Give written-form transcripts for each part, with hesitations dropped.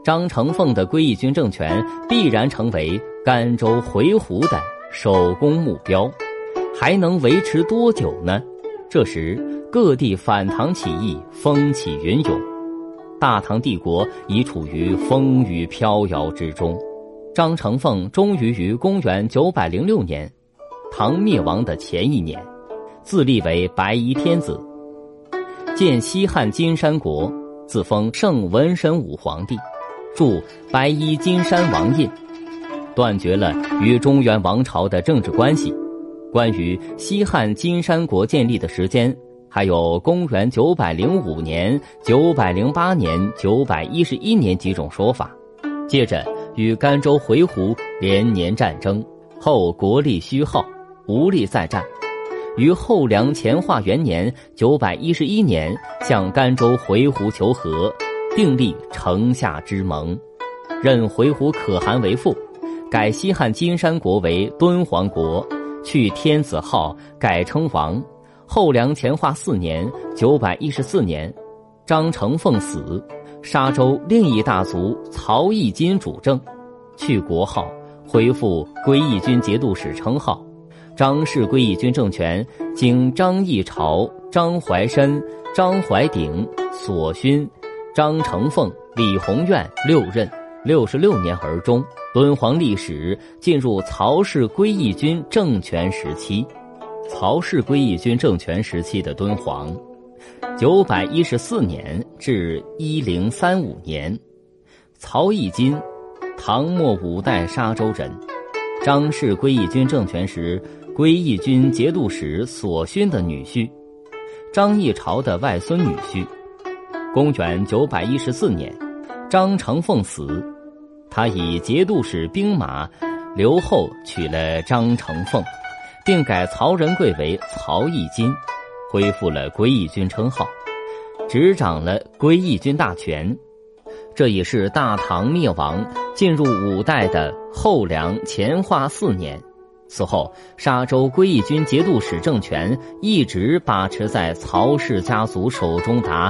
张承凤的归义军政权必然成为甘州回鹘的首攻目标，还能维持多久呢？这时各地反唐起义风起云涌，大唐帝国已处于风雨飘摇之中。张承凤终于于公元906年，唐灭亡的前一年，自立为白衣天子，建西汉金山国，自封圣文神武皇帝，铸白衣金山王印，断绝了与中原王朝的政治关系。关于西汉金山国建立的时间，还有公元905年、908年、911年几种说法。接着与甘州回鹘连年战争后，国力虚耗，无力再战，于后梁乾化元年911年向甘州回鹘求和，订立城下之盟，任回鹘可汗为父，改西汉金山国为敦煌国，去天子号，改称王。后梁乾化4年914年，张承凤死，沙州另一大族曹义金主政，去国号，恢复归义军节度使称号。张氏归义军政权经张议潮、张怀深、张怀鼎、索勋、张承凤、李鸿愿6任，66年而终。敦煌历史进入曹氏归义军政权时期。曹氏归义军政权时期的敦煌，914年至1035年，曹义金，唐末5代沙州人。张氏归义军政权时，归义军节度使索勋的女婿，张议潮的外孙女婿。公元914年，张承凤死，他以节度使兵马刘后娶了张承凤，并改曹仁贵为曹义金，恢复了归义军称号，执掌了归义军大权。这也是大唐灭亡进入5代的后梁乾化4年。此后沙州归义军节度使政权一直把持在曹氏家族手中达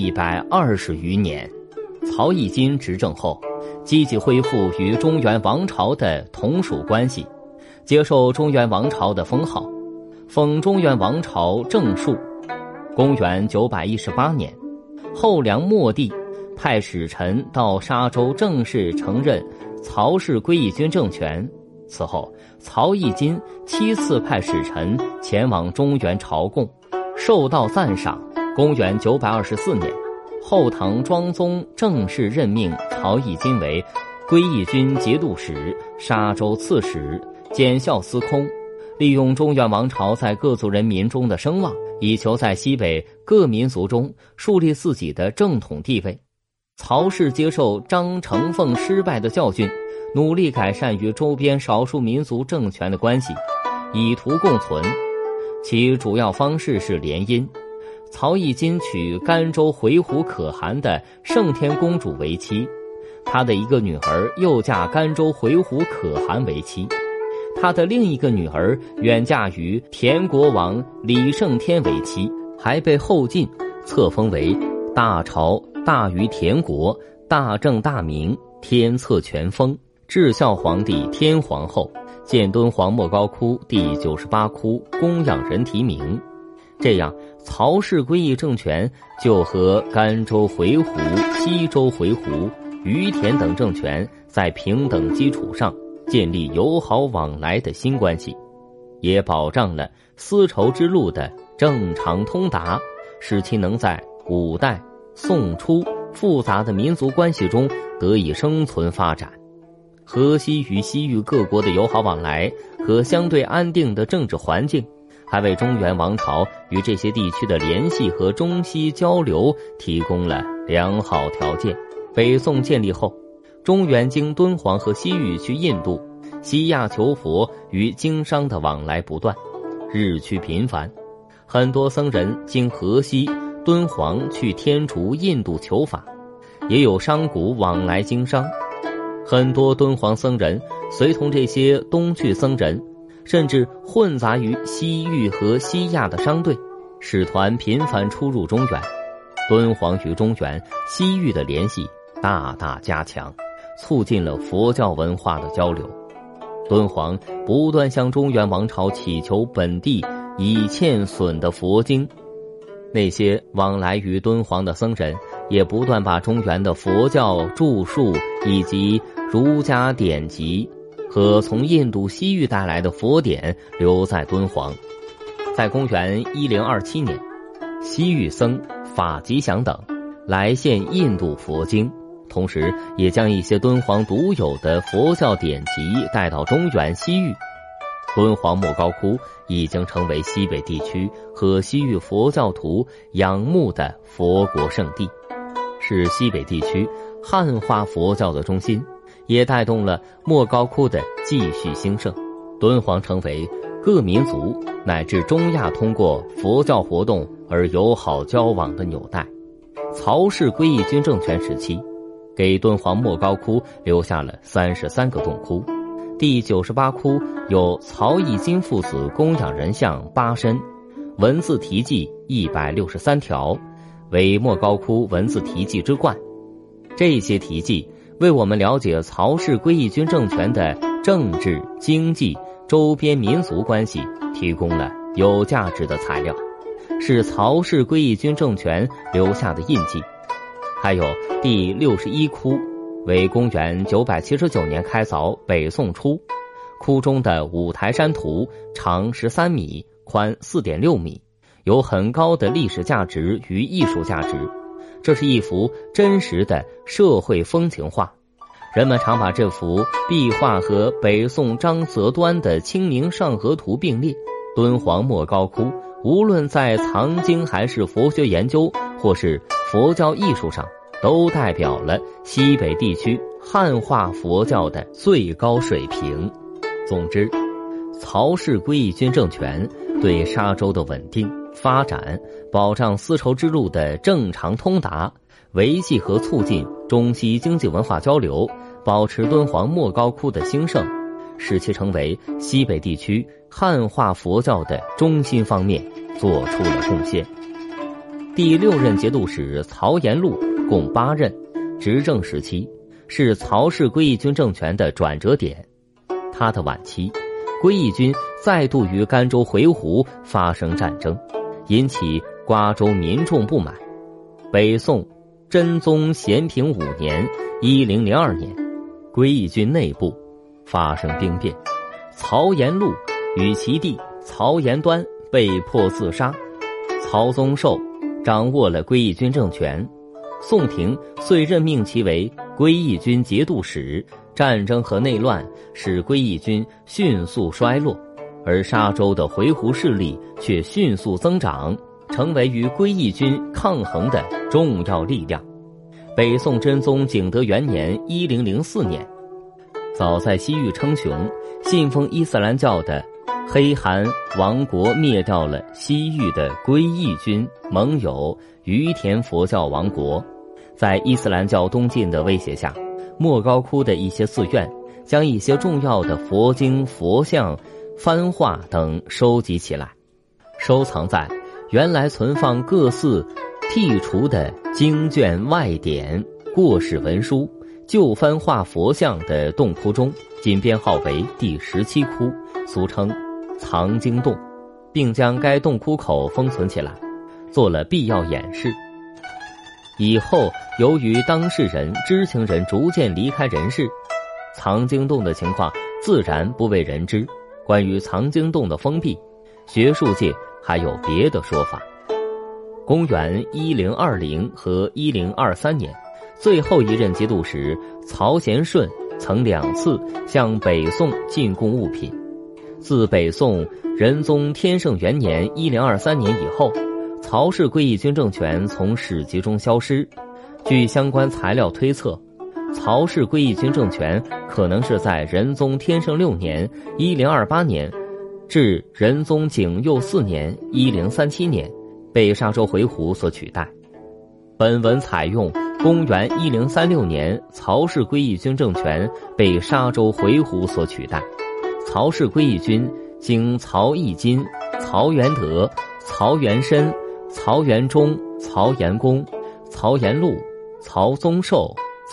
120余年。曹义金执政后，积极恢复与中原王朝的同属关系，接受中原王朝的封号，封中原王朝正数。公元918年，后梁末帝派使臣到沙州正式承认曹氏归义军政权。此后曹义金7次派使臣前往中原朝贡，受到赞赏。公元924年，后唐庄宗正式任命曹义金为归义军节度使、沙州刺史、检校司空，利用中原王朝在各族人民中的声望，以求在西北各民族中树立自己的正统地位。曹氏接受张承凤失败的教训，努力改善与周边少数民族政权的关系，以图共存。其主要方式是联姻。曹义金娶甘州回鹘可汗的圣天公主为妻，他的一个女儿又嫁甘州回鹘可汗为妻，他的另一个女儿远嫁于田国王李胜天为妻，还被后晋册封为大朝大于田国、大正大明、天策全封、至孝皇帝天皇后，建敦煌莫高窟第98窟供养人提名。这样曹氏归义政权就和甘州回鹘、西州回鹘、于田等政权在平等基础上建立友好往来的新关系，也保障了丝绸之路的正常通达，使其能在五代、宋初复杂的民族关系中得以生存发展。河西与西域各国的友好往来和相对安定的政治环境，还为中原王朝与这些地区的联系和中西交流提供了良好条件。北宋建立后，中原经敦煌和西域去印度、西亚求佛与经商的往来不断，日趋频繁。很多僧人经河西、敦煌去天竺、印度求法，也有商贾往来经商。很多敦煌僧人随同这些东去僧人，甚至混杂于西域和西亚的商队，使团频繁出入中原。敦煌与中原、西域的联系大大加强，促进了佛教文化的交流。敦煌不断向中原王朝祈求本地已欠损的佛经，那些往来于敦煌的僧人也不断把中原的佛教著述以及儒家典籍和从印度西域带来的佛典留在敦煌。在公元1027年，西域僧法吉祥等来献印度佛经，同时也将一些敦煌独有的佛教典籍带到中原西域。敦煌莫高窟已经成为西北地区和西域佛教徒仰慕的佛国圣地，是西北地区汉化佛教的中心，也带动了莫高窟的继续兴盛。敦煌成为各民族乃至中亚通过佛教活动而友好交往的纽带。曹氏归义军政权时期，给敦煌莫高窟留下了33个洞窟，第98窟有曹义金父子供养人像8身，文字题记163条，为莫高窟文字题记之冠。这些题记为我们了解曹氏归义军政权的政治、经济、周边民族关系提供了有价值的材料，是曹氏归义军政权留下的印记。还有第61窟为公元979年开凿，北宋初，窟中的五台山图长13米，宽4.6米，有很高的历史价值与艺术价值。这是一幅真实的社会风情画，人们常把这幅壁画和北宋张择端的《清明上河图》并列。敦煌莫高窟无论在藏经还是佛学研究或是佛教艺术上，都代表了西北地区汉化佛教的最高水平。总之，曹氏归义军政权对沙洲的稳定发展，保障丝绸之路的正常通达，维系和促进中西经济文化交流，保持敦煌莫高窟的兴盛，使其成为西北地区汉化佛教的中心方面做出了贡献。第6任节度使曹延禄共8任，执政时期是曹氏归义军政权的转折点。他的晚期，归义军再度与甘州回鹘发生战争，引起瓜州民众不满。北宋真宗咸平5年1002年，归义军内部发生兵变，曹延禄与其弟曹延端被迫自杀，曹宗寿掌握了归义军政权。宋廷遂任命其为归义军节度使。战争和内乱使归义军迅速衰落，而沙州的回鹘势力却迅速增长，成为与归义军抗衡的重要力量。北宋真宗景德元年1004年，早在西域称雄、信奉伊斯兰教的黑汗王国灭掉了西域的归义军盟友于田佛教王国。在伊斯兰教东进的威胁下，莫高窟的一些寺院将一些重要的佛经、佛像、幡画等收集起来，收藏在原来存放各寺剔除的经卷外典、过世文书、旧幡画佛像的洞窟中，仅编号为第17窟，俗称藏经洞，并将该洞窟口封存起来，做了必要掩饰。以后由于当事人、知情人逐渐离开人世，藏经洞的情况自然不为人知。关于藏经洞的封闭，学术界还有别的说法。公元1020和1023年，最后一任节度使曹贤顺曾2次向北宋进贡物品。自北宋仁宗天圣元年1023年以后，曹氏归义军政权从史籍中消失。据相关材料推测，曹氏归义军政权可能是在仁宗天圣6年1028年至仁宗景佑4年1037年被沙州回鹘所取代。本文采用公元1036年曹氏归义军政权被沙州回鹘所取代。曹氏归义军经曹义金、曹元德、曹元申、曹元忠、曹延公、曹延禄、曹宗寿、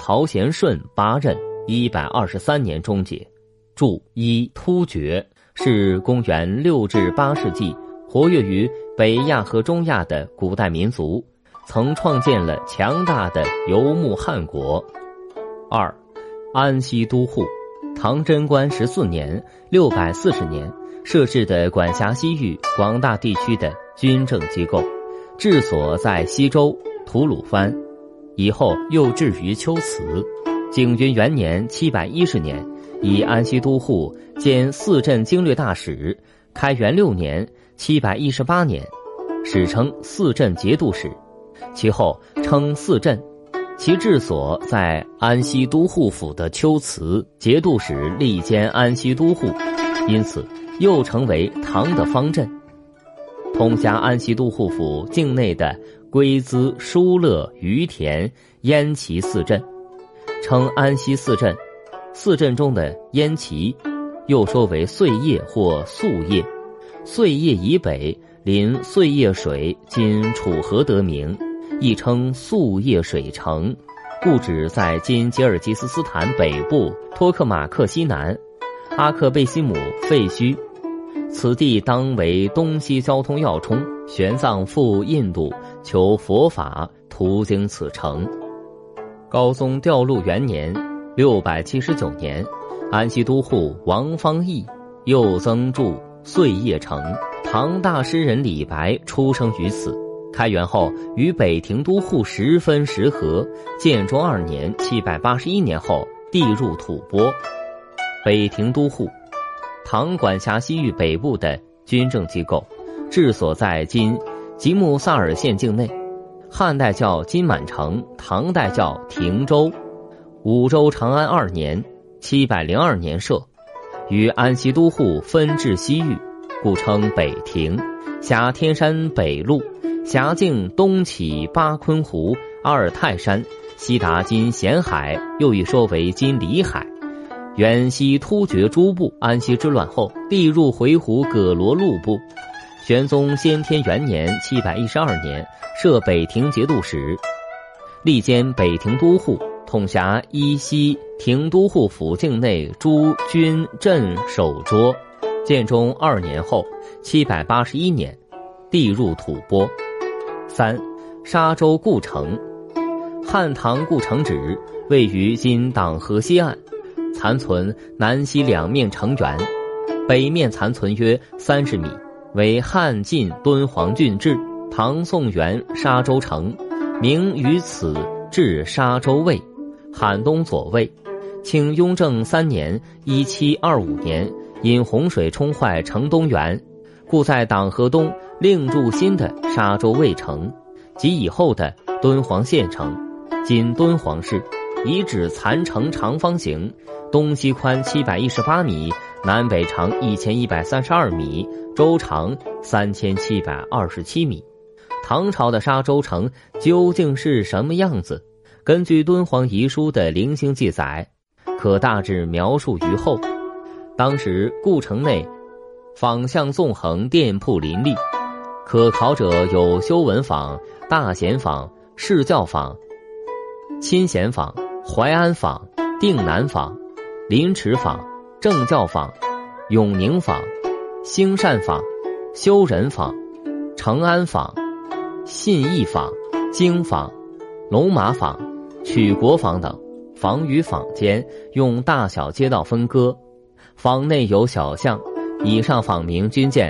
曹贤顺8任123年终结。注：一突厥是公元6至8世纪活跃于北亚和中亚的古代民族，曾创建了强大的游牧汗国。二，安西都护，唐贞观14年640年设置的管辖西域广大地区的军政机构，治所在西周、吐鲁番，以后又置于龟兹。景云元年710年，以安西都护兼四镇经略大使。开元6年718年，史称四镇节度使，其后称四镇。其治所在安西都护府的龟兹，节度使力兼安西都护，因此又成为唐的方镇。统辖安西都护府境内的龟兹、疏勒、于田、焉耆四镇，称安西四镇。四镇中的焉耆，又说为碎叶或素叶。碎叶以北临碎叶水，今楚河得名，亦称素叶水城，故址在今吉尔吉斯斯坦北部托克马克西南，阿克贝西姆废墟。此地当为东西交通要冲，玄奘赴印度求佛法，途经此城。高宗调鹿元年679年，安西都护王方义又增筑碎叶城。唐大诗人李白出生于此。开元后与北庭都护十分时合。建中2年781年后递入吐蕃。北庭都护，唐管辖西域北部的军政机构，治所在今吉木萨尔县境内。汉代叫金满城，唐代叫亭州。武周长安2年702年设，与安西都护分治西域，故称北庭。辖天山北麓，辖境东起巴昆湖、阿尔泰山，西达今咸海，又一说为今里海。原西突厥诸部，安西之乱后递入回鹘葛罗路部。玄宗先天元年712年设北庭节度使，历兼北庭都护，统辖依西庭都护府境内诸军镇守捉。建中2年后781年递入吐蕃。三，沙州故城，汉唐故城址位于今党河西岸，残存南西两面城垣，北面残存约30米，为汉晋敦煌郡治。唐宋元沙州城，名于此至沙州卫，罕东左卫。清雍正3年1725年，因洪水冲坏城东园，故在党河东另筑新的沙州卫城，及以后的敦煌县城，今敦煌市。遗址残城长方形，东西宽718米，南北长1132米，周长3727米。唐朝的沙州城究竟是什么样子？根据敦煌遗书的零星记载，可大致描述于后。当时故城内坊巷纵横，店铺林立，可考者有修文坊、大贤坊、释教坊、亲贤坊、淮安坊、定南坊、临池坊、正教坊、永宁坊、兴善坊、修仁坊、成安坊、信义坊、京坊、龙马坊、曲国坊等。坊与坊间用大小街道分割，坊内有小巷，以上坊名均见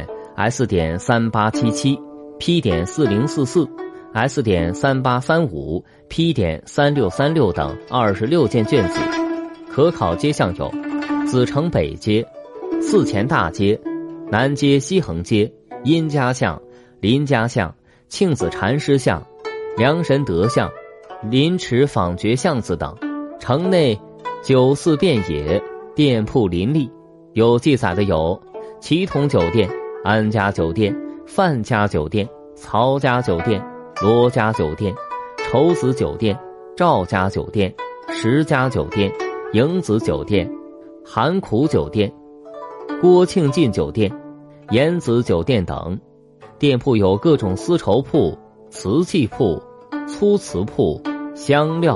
S.3877、P.4044、S.3835、P.3636 等26件卷子。可考街巷有子城北街、寺前大街、南街西横街、殷家巷、林家巷、庆子禅师巷、梁神德巷、临池坊觉巷子等。城内酒肆遍野，店铺林立，有记载的有祁同酒店、安家酒店、范家酒店、曹家酒店、罗家酒店、仇子酒店、赵家酒店、石家酒店、迎子酒店、韩苦酒店、郭庆进酒店、延子酒店等。店铺有各种丝绸铺、瓷器铺、粗瓷铺、香料、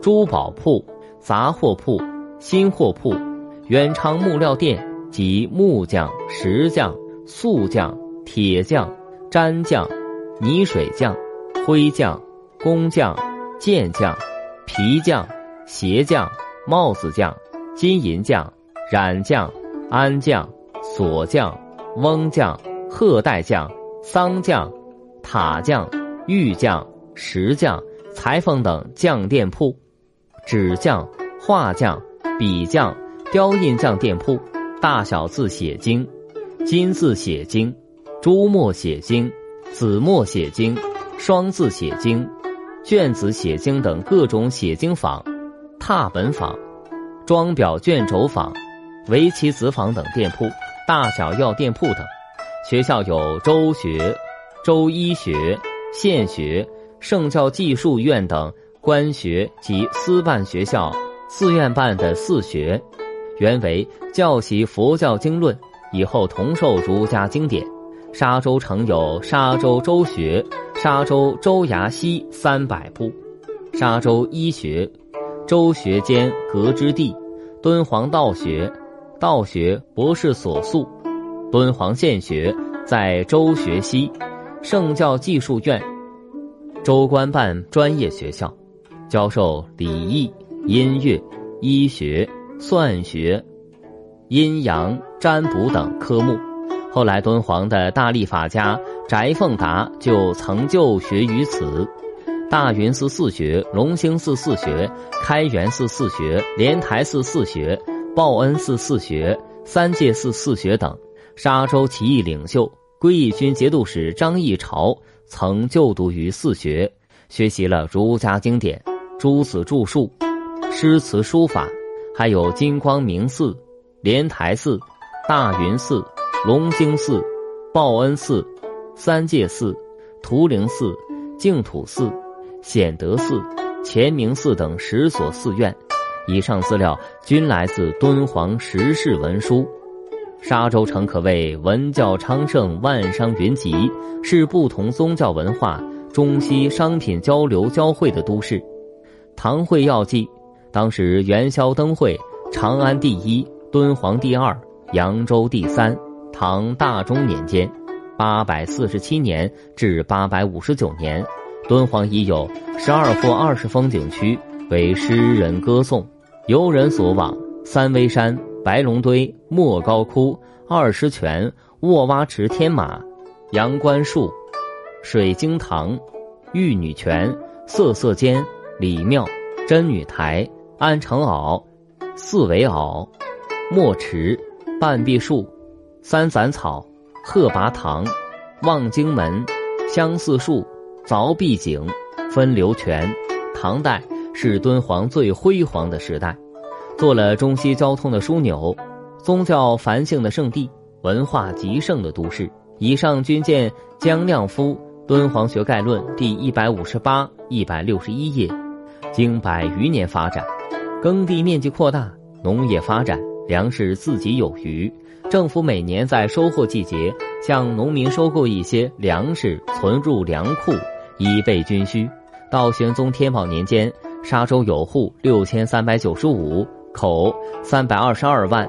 珠宝铺、杂货铺、新货铺、元昌木料店及木匠、石匠、塑匠、铁匠、毡匠、泥水匠、灰匠、工匠、剑匠、皮匠、鞋匠、帽子匠、金银匠、染匠、安匠、锁匠、翁匠、贺代匠、桑匠、塔匠、玉匠、石匠、裁缝等匠店铺，纸匠、画匠、笔匠、雕印匠店铺，大小字写经、金字写经、朱墨写经、紫墨写经、双字写经、卷子写经等各种写经坊、拓本坊、装裱卷轴坊、围棋子坊等店铺，大小药店铺等。学校有州学、州医学、县学、圣教技术院等官学及私办学校，寺院办的寺学，原为教习佛教经论，以后同授儒家经典。沙州城有沙州州学、沙州州衙西300部，沙州医学、州学兼阁之地，敦煌道学、道学博士所宿，敦煌县学在州学西，圣教技术院、州官办专业学校，教授礼义、音乐、医学、算学、阴阳、占卜等科目。后来敦煌的大历法家翟凤达就曾就学于此。大云寺寺学、龙兴寺寺学、开元寺寺学、莲台寺寺学、报恩寺寺学、三界寺寺学等。沙州起义领袖归义军节度使张议潮曾就读于寺学，学习了儒家经典、诸子著述、诗词书法，还有金光明寺、莲台寺、大云寺、龙兴寺、报恩寺、三界寺、图灵寺、净土寺、显德寺、乾明寺等10所寺院。以上资料均来自敦煌石室文书。沙州城可谓文教昌盛，万商云集，是不同宗教文化、中西商品交流交汇的都市。唐会要记，当时元宵灯会，长安第1，敦煌第2，扬州第3。唐大中年间，847年至859年，敦煌已有12或20风景区为诗人歌颂、游人所往，三危山、白龙堆、莫高窟、二师泉、卧蛙池天马、阳关树、水晶堂、玉女泉、瑟瑟间、李庙、真女台、安城坳、四围坳、墨池、半壁树、三伞草、鹤拔堂、望京门、相似树、凿壁井、分流泉。唐代是敦煌最辉煌的时代，做了中西交通的枢纽，宗教繁兴的圣地，文化极盛的都市。以上均见姜亮夫《敦煌学概论》第158、161页。经100余年发展，耕地面积扩大，农业发展，粮食自给有余，政府每年在收获季节向农民收购一些粮食，存入粮库，以备军需。到玄宗天宝年间，沙州有户6395，口322万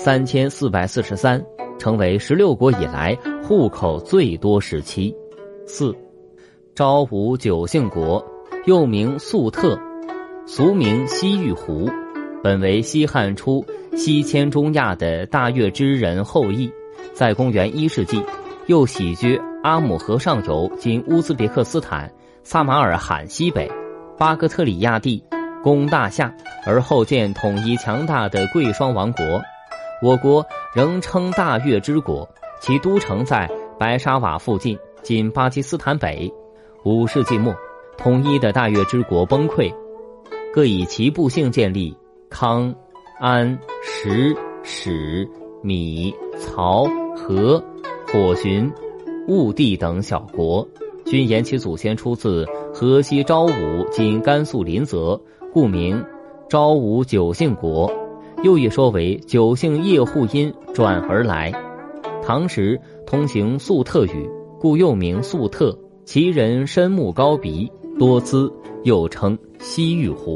3443，成为16国以来户口最多时期。4. 昭武九姓国，又名粟特，俗名西域胡，本为西汉初西迁中亚的大月支人后裔，在公元1世纪又徙居阿姆河上游今乌兹别克斯坦、撒马尔罕西北、巴格特里亚地，攻大夏，而后建统一强大的贵霜王国。我国仍称大月支国，其都城在白沙瓦附近，今巴基斯坦北。5世纪末，统一的大月支国崩溃，各以其部姓建立康、安、石、史、米、曹、和、火寻、兀地等小国，均言其祖先出自河西昭武今甘肃临泽，故名昭武九姓国。又一说为九姓叶护因转而来。唐时通行粟特语，故又名粟特。其人身目高鼻，多姿，又称西域胡。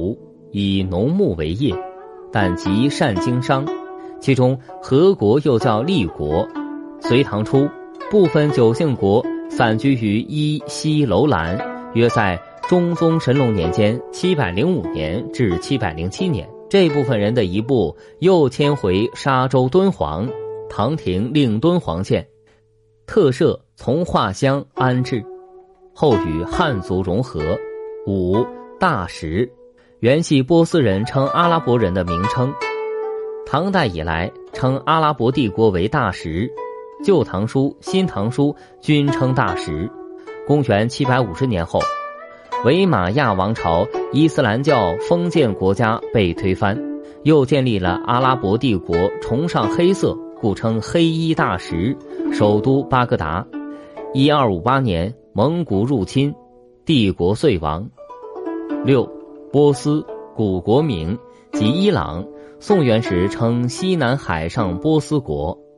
以农牧为业，但极善经商。其中何国又叫厉国。隋唐初，部分九姓国散居于伊西楼兰，约在中宗神龙年间705年至707年。这部分人的一部又迁回沙州敦煌，唐廷令敦煌县，特设从化乡安置，后与汉族融合。5. 大食，原系波斯人称阿拉伯人的名称。唐代以来，称阿拉伯帝国为大食，旧唐书、新唐书均称大食。公元750年后，维玛亚王朝伊斯兰教封建国家被推翻，又建立了阿拉伯帝国，崇尚黑色，故称黑衣大食，首都巴格达。1258年，蒙古入侵，帝国遂亡。6. 波斯，古国名，即伊朗。宋元时称西南海上波斯国。